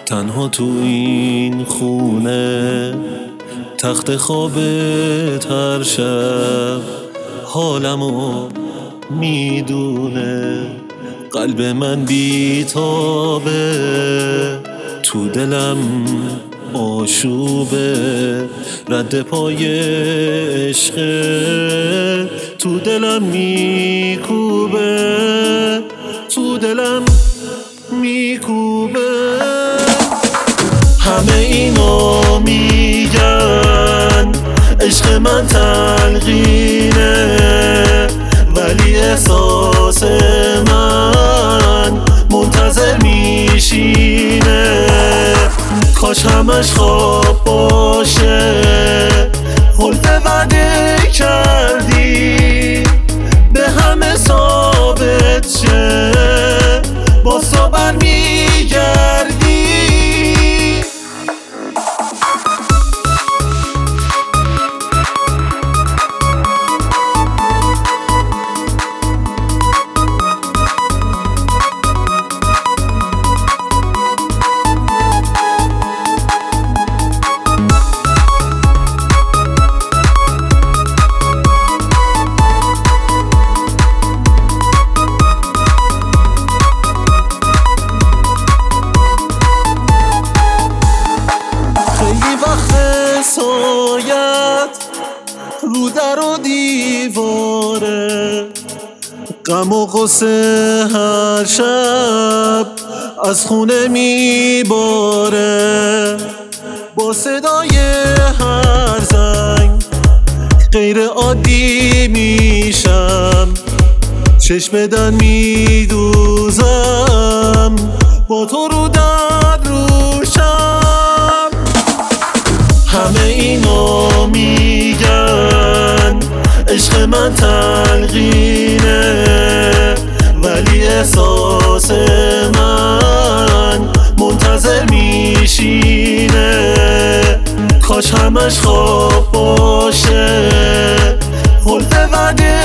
تنها تو این خونه، تخت خوابت هر شب حالمو میدونه. قلب من بیتابه، تو دلم آشوبه، رد پای عشق تو دلم میکوبه، تو دلم میکوبه. همه اینو میگن عشق من تلقینه، ولی احساس من منتظر میشینه. کاش همش خواب باشه، حلف وعده کردی به همه ثابت شه، با صبر میگردی. سایت رو در و دیواره، غم و غصه هر شب از خونه میباره. با صدای هر زنگ غیر عادی میشم، چشم در میدوزم، با تو رو در روشم. همه اینو میگن عشق من تلقینه، ولی احساس من منتظر میشینه. کاش همش خواب باشه، حلف وعده